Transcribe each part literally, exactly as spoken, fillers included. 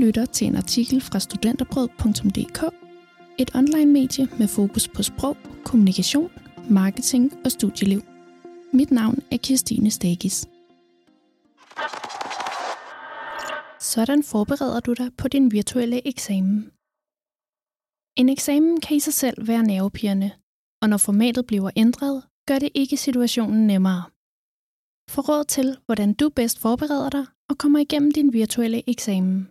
lytter til en artikel fra studenterbrød punktum d k, et online-medie med fokus på sprog, kommunikation, marketing og studieliv. Mit navn er Kirstine Stakis. Sådan forbereder du dig på din virtuelle eksamen. En eksamen kan i sig selv være nervepirrende, og når formatet bliver ændret, gør det ikke situationen nemmere. Få råd til, hvordan du bedst forbereder dig og kommer igennem din virtuelle eksamen.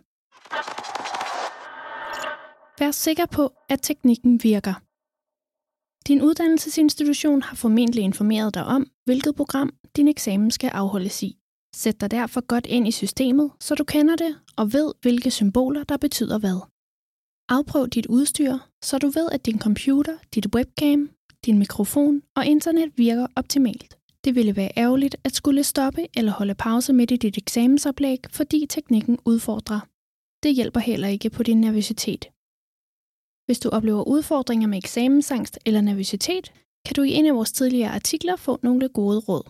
Vær sikker på, at teknikken virker. Din uddannelsesinstitution har formentlig informeret dig om, hvilket program din eksamen skal afholdes i. Sæt dig derfor godt ind i systemet, så du kender det og ved, hvilke symboler der betyder hvad. Afprøv dit udstyr, så du ved, at din computer, dit webcam, din mikrofon og internet virker optimalt. Det ville være ærgerligt at skulle stoppe eller holde pause midt i dit eksamensoplæg, fordi teknikken udfordrer. Det hjælper heller ikke på din nervøsitet. Hvis du oplever udfordringer med eksamensangst eller nervøsitet, kan du i en af vores tidligere artikler få nogle gode råd.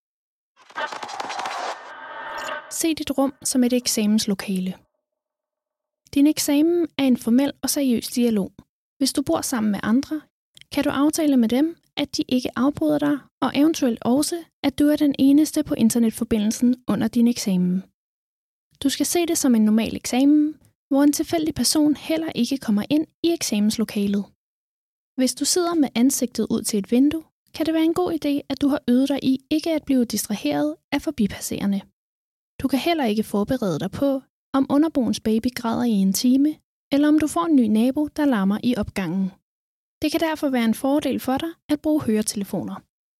Se dit rum som et eksamenslokale. Din eksamen er en formel og seriøs dialog. Hvis du bor sammen med andre, kan du aftale med dem, at de ikke afbryder dig, og eventuelt også, at du er den eneste på internetforbindelsen under din eksamen. Du skal se det som en normal eksamen, hvor en tilfældig person heller ikke kommer ind i eksamenslokalet. Hvis du sidder med ansigtet ud til et vindue, kan det være en god idé, at du har øvet dig i ikke at blive distraheret af forbipasserende. Du kan heller ikke forberede dig på, om underboens baby græder i en time, eller om du får en ny nabo, der larmer i opgangen. Det kan derfor være en fordel for dig at bruge høretelefoner.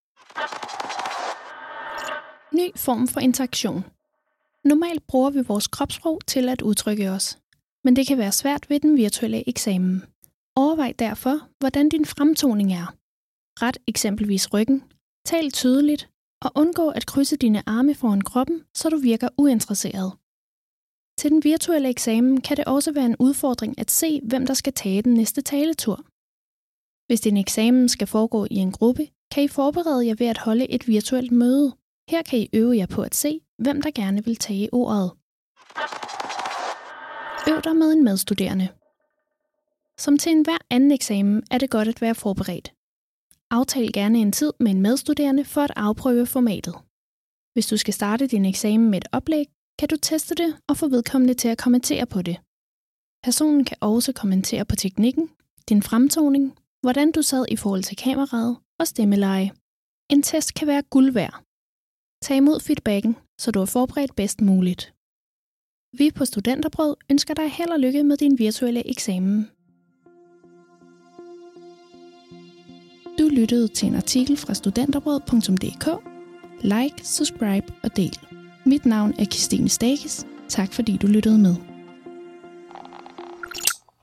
Ny form for interaktion. Normalt bruger vi vores kropssprog til at udtrykke os, men det kan være svært ved den virtuelle eksamen. Overvej derfor, hvordan din fremtoning er. Ret eksempelvis ryggen, tal tydeligt og undgå at krydse dine arme foran kroppen, så du virker uinteresseret. Til den virtuelle eksamen kan det også være en udfordring at se, hvem der skal tage den næste taletur. Hvis din eksamen skal foregå i en gruppe, kan I forberede jer ved at holde et virtuelt møde. Her kan I øve jer på at se, hvem der gerne vil tage ordet. Øv dig med en medstuderende. Som til enhver anden eksamen er det godt at være forberedt. Aftal gerne en tid med en medstuderende for at afprøve formatet. Hvis du skal starte din eksamen med et oplæg, kan du teste det og få vedkommende til at kommentere på det. Personen kan også kommentere på teknikken, din fremtoning, hvordan du sad i forhold til kameraet og stemmeleje. En test kan være guld værd. Tag imod feedbacken, så du er forberedt bedst muligt. Vi på Studenterbrød ønsker dig held og lykke med din virtuelle eksamen. Du lyttede til en artikel fra studenterbrød punktum d k. Like, subscribe og del. Mit navn er Kirstine Stakis. Tak fordi du lyttede med.